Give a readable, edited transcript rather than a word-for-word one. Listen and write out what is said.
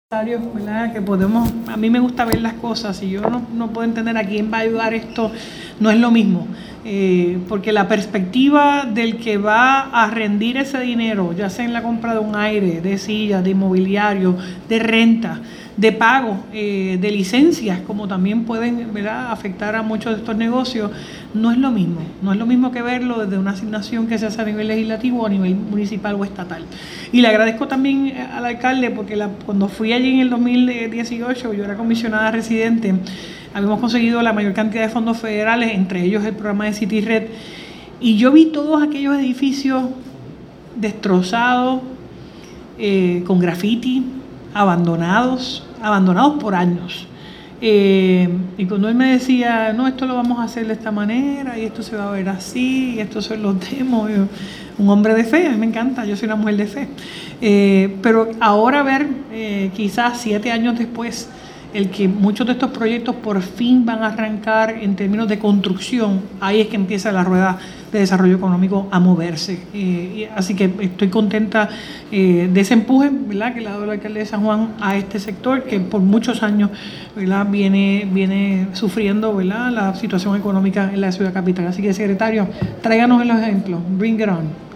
¿verdad? Que podemos, a mí me gusta ver las cosas y yo no puedo entender a quién va a ayudar esto, no es lo mismo, porque la perspectiva del que va a rendir ese dinero, ya sea en la compra de un aire, de sillas, de inmobiliario, de renta, de pago, de licencias, como también pueden, ¿verdad?, afectar a muchos de estos negocios, no es lo mismo que verlo desde una asignación que se hace a nivel legislativo o a nivel municipal o estatal. Y le agradezco también al alcalde porque cuando fui allí en el 2018, yo era comisionada residente, habíamos conseguido la mayor cantidad de fondos federales, entre ellos el programa de City Red, y yo vi todos aquellos edificios destrozados, con graffiti, abandonados por años. Y cuando él me decía, no, esto lo vamos a hacer de esta manera y esto se va a ver así y estos son los demos, un hombre de fe, a mí me encanta, yo soy una mujer de fe, pero ahora ver quizás 7 años después el que muchos de estos proyectos por fin van a arrancar en términos de construcción, ahí es que empieza la rueda de desarrollo económico a moverse. Así que estoy contenta de ese empuje, ¿verdad?, que le ha dado el alcalde de San Juan a este sector que por muchos años, ¿verdad?, viene sufriendo, ¿verdad?, la situación económica en la ciudad capital. Así que, secretario, tráiganos los ejemplos, bring it on.